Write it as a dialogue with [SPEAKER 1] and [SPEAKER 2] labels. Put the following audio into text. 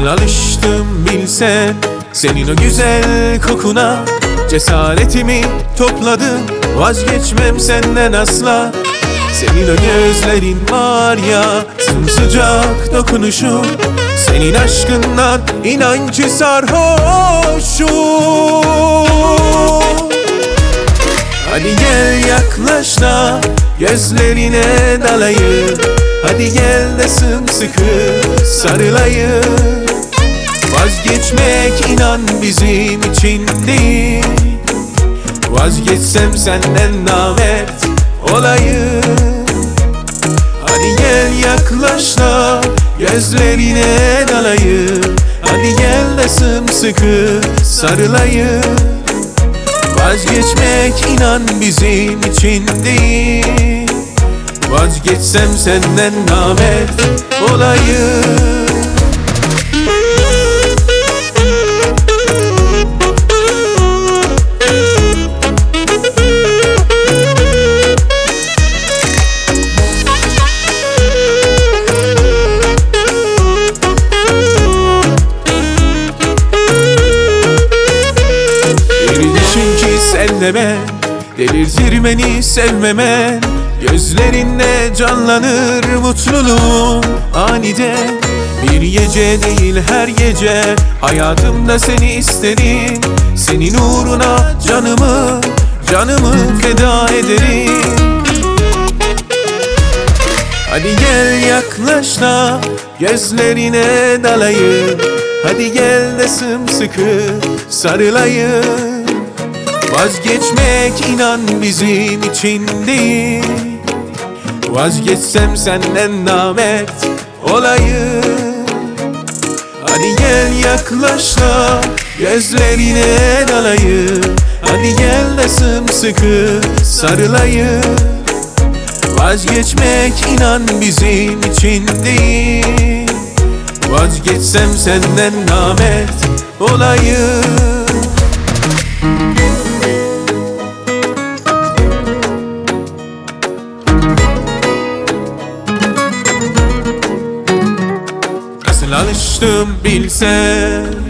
[SPEAKER 1] Nasıl alıştım bilsen senin o güzel kokuna. Cesaretimi topladım, vazgeçmem senden asla. Senin o gözlerin var ya, sımsıcak dokunuşun. Senin aşkından inan ki sarhoşum. Hadi gel yaklaş da gözlerine dalayım. Hadi gel de sımsıkı sarılayım. Vazgeçmek inan bizim için değil. Vazgeçsem senden namert olayım. Hadi gel yaklaş da gözlerine dalayım. Hadi gel de sımsıkı sarılayım. Vazgeçmek inan bizim için değil. Vazgeçsem senden namert olayım. Sen de ben, delirtir beni sevmemen. Gözlerinle canlanır mutluluğum aniden. Bir gece değil her gece hayatımda seni isterim. Senin uğruna canımı feda ederim. Hadi gel yaklaş da gözlerine dalayım. Hadi gel de sımsıkı sarılayım. Vazgeçmek inan bizim için değil. Vazgeçsem senden namert olayım. Hadi gel yaklaş da gözlerine dalayım. Hadi gel de sımsıkı sarılayım. Vazgeçmek inan bizim için değil. Vazgeçsem senden namert olayım. Nasıl alıştım bilsen